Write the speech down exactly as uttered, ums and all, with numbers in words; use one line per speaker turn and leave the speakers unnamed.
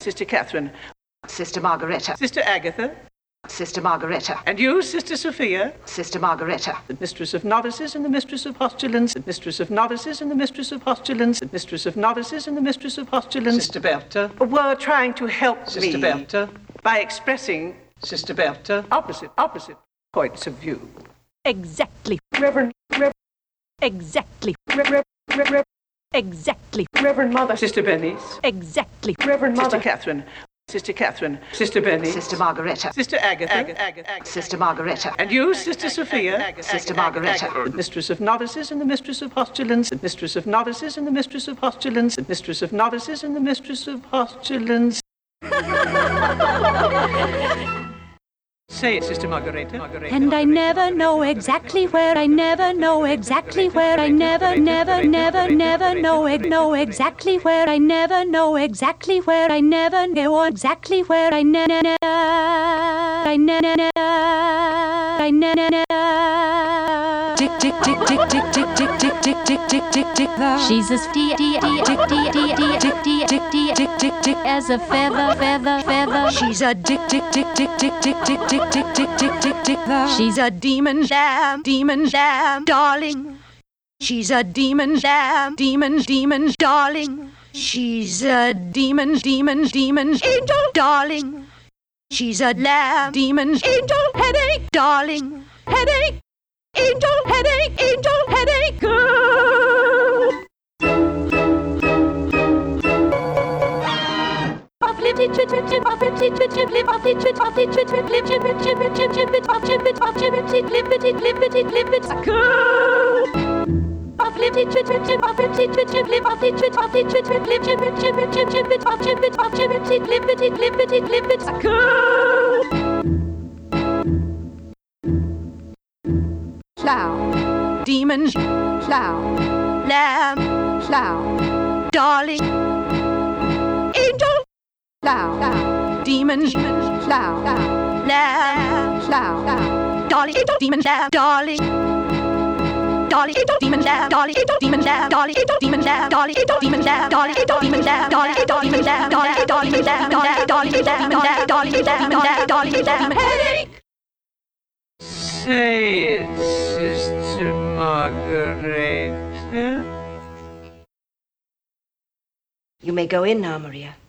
Sister Catherine.
Sister Margaretta.
Sister Agatha.
Sister Margaretta.
And you, Sister Sophia.
Sister Margaretta.
The mistress of novices and the mistress of postulants. The mistress of novices and the mistress of postulants. The mistress of novices and the mistress of postulants.
Sister Bertha.
Were trying to help
Sister
me.
Sister Bertha.
By expressing.
Sister Bertha.
Opposite, opposite points of view.
Exactly.
Reverend, Reverend.
Exactly.
Reverend, Reverend.
Exactly.
Reverend Mother. Sister Bernice.
Exactly.
Reverend Mother. Sister Catherine. Sister Catherine. Sister Bernice.
Sister Margaretta.
Sister Agatha. Agatha, Agatha, Agatha.
Sister Margaretta.
And you, Sister Sophia.
Sister Margaretta.
The mistress of novices and the mistress of postulants. The mistress of novices and the mistress of postulants. The mistress of novices and the mistress of postulants. Say it, Sister Margareta. Margareta.
And I never know exactly where, I never know exactly where, I never, never, never, never know, know exactly where, I never know exactly where, I never know exactly where, I never, I never, I never. Tick, tick, tick, tick, tick, tick, tick, tick, tick, tick, tick, tick, tick, she's as tick, tick, tick, tick, tick, tick, tick, tick, tick, tick, as a feather, feather, feather. She's a tick, tick, tick, tick, tick, tick, tick, tick, tick, tick, tick, tick, tick. She's a demon lamb, demon lamb, darling. She's a demon lamb, demon, demon, darling. She's a demon, demon, demon, angel, darling. She's a lamb, demon, angel, headache, darling, headache. Angel, headache, angel, headache, girl. Off lifty twit twit twit off lifty twit twit lip off twit twit off twit twit twit lip chip chip chip chip chip it off chip it off chip it chip lip it lip it lip it girl. Off lifty twit twit twit off lifty twit twit lip off twit twit off twit twit twit lip chip chip chip chip it off chip it off chip it lip it lip it lip it girl. Plow, demon, plow, lamb, plow, darling, angel, plow, demon, plow, lamb, plow, darling, angel, demon, lamb, darling, darling, angel, demon, lamb, darling, angel, demon, lamb, darling, angel, demon, lamb, darling, angel, demon, lamb, darling, angel, demon, lamb, darling, angel, demon, lamb, darling, darling, lamb, darling, darling, lamb, darling, darling, lamb, darling, lamb, headache.
Say it, Sister Margareta.
You may go in now, Maria.